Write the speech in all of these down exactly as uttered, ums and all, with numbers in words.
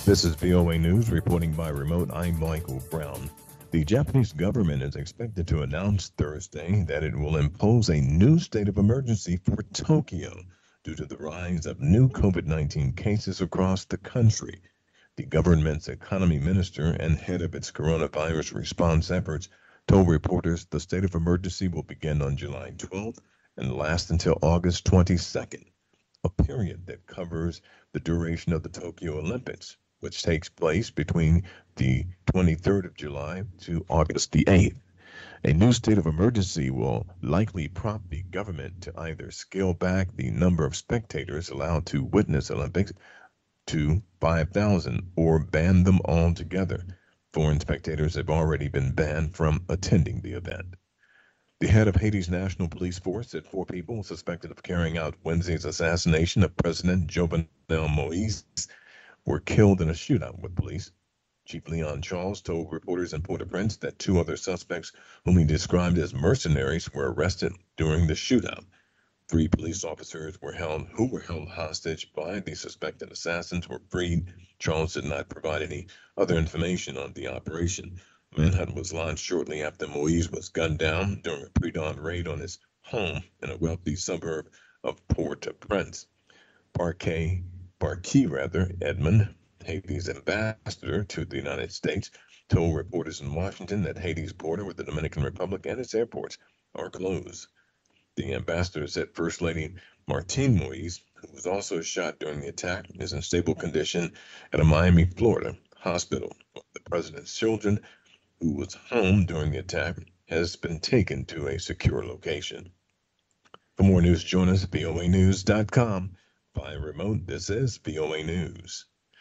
This is V O A News reporting by remote. I'm Michael Brown. The Japanese government is expected to announce Thursday that it will impose a new state of emergency for Tokyo due to the rise of new COVID nineteen cases across the country. The government's economy minister and head of its coronavirus response efforts told reporters the state of emergency will begin on July twelfth and last until August twenty-second, a period that covers the duration of the Tokyo Olympics, which takes place between the twenty-third of July to August the eighth. A new state of emergency will likely prompt the government to either scale back the number of spectators allowed to witness Olympics to five thousand or ban them altogether. Foreign spectators have already been banned from attending the event. The head of Haiti's National Police Force said four people suspected of carrying out Wednesday's assassination of President Jovenel Moise were killed in a shootout with police. Chief Leon Charles told reporters in Port-au-Prince that two other suspects, whom he described as mercenaries, were arrested during the shootout. Three police officers were held who were held hostage by the suspected assassins were freed. Charles did not provide any other information on the operation. Manhunt was launched shortly after Moise was gunned down during a pre-dawn raid on his home in a wealthy suburb of Port-au-Prince. Parquet Barkey, rather, Edmond, Haiti's ambassador to the United States, told reporters in Washington that Haiti's border with the Dominican Republic and its airports are closed. The ambassador said First Lady Martine Moise, who was also shot during the attack, is in stable condition at a Miami, Florida hospital. The president's children, who was home during the attack, has been taken to a secure location. For more news, join us at V O A news dot com. By remote, this is V O A News.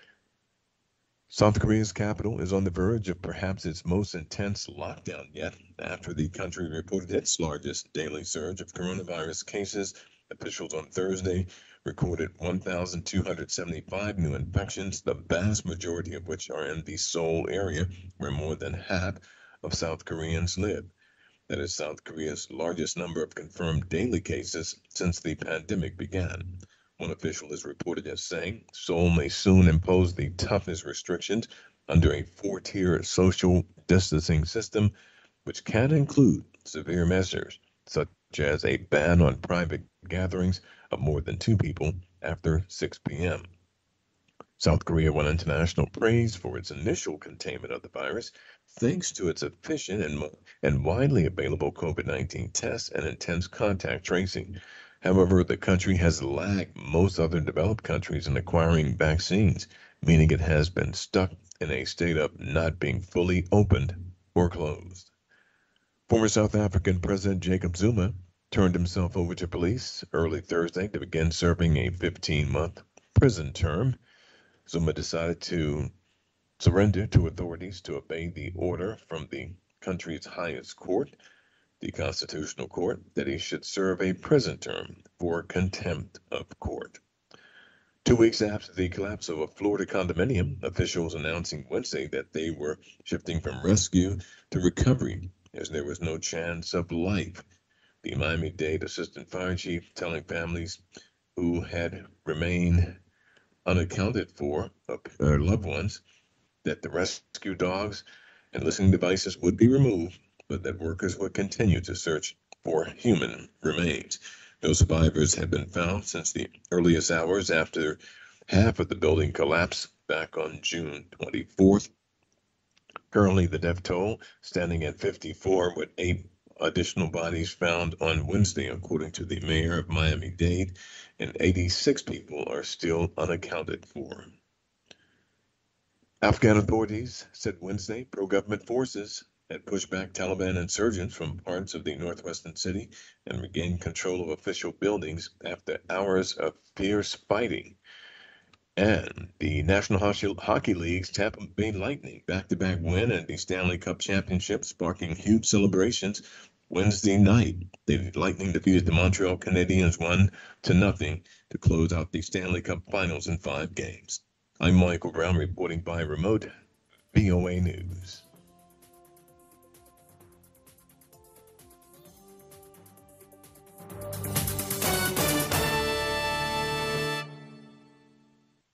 South Korea's capital is on the verge of perhaps its most intense lockdown yet after the country reported its largest daily surge of coronavirus cases. Officials on Thursday recorded one thousand two hundred seventy-five new infections, the vast majority of which are in the Seoul area, where more than half of South Koreans live. That is South Korea's largest number of confirmed daily cases since the pandemic began. One official is reported as saying Seoul may soon impose the toughest restrictions under a four-tier social distancing system, which can include severe measures such as a ban on private gatherings of more than two people after six p.m. South Korea won international praise for its initial containment of the virus, thanks to its efficient and, and widely available COVID nineteen tests and intense contact tracing. However, the country has lagged most other developed countries in acquiring vaccines, meaning it has been stuck in a state of not being fully opened or closed. Former South African President Jacob Zuma turned himself over to police early Thursday to begin serving a fifteen-month prison term. Zuma decided to surrender to authorities to obey the order from the country's highest court, the Constitutional Court, that he should serve a prison term for contempt of court. Two weeks after the collapse of a Florida condominium, officials announcing Wednesday that they were shifting from rescue to recovery as there was no chance of life. The Miami-Dade assistant fire chief telling families who had remained unaccounted for of their loved ones that the rescue dogs and listening devices would be removed, but that workers would continue to search for human remains. No survivors have been found since the earliest hours after half of the building collapsed back on June twenty-fourth. Currently, the death toll standing at fifty-four, with eight additional bodies found on Wednesday, according to the mayor of Miami-Dade, and eighty-six people are still unaccounted for. Afghan authorities said Wednesday pro-government forces had pushed back Taliban insurgents from parts of the northwestern city and regained control of official buildings after hours of fierce fighting. And the National Hockey League's Tampa Bay Lightning back-to-back win at the Stanley Cup Championship, sparking huge celebrations Wednesday night. The Lightning defeated the Montreal Canadiens one to nothing to close out the Stanley Cup Finals in five games. I'm Michael Brown reporting by remote, V O A News.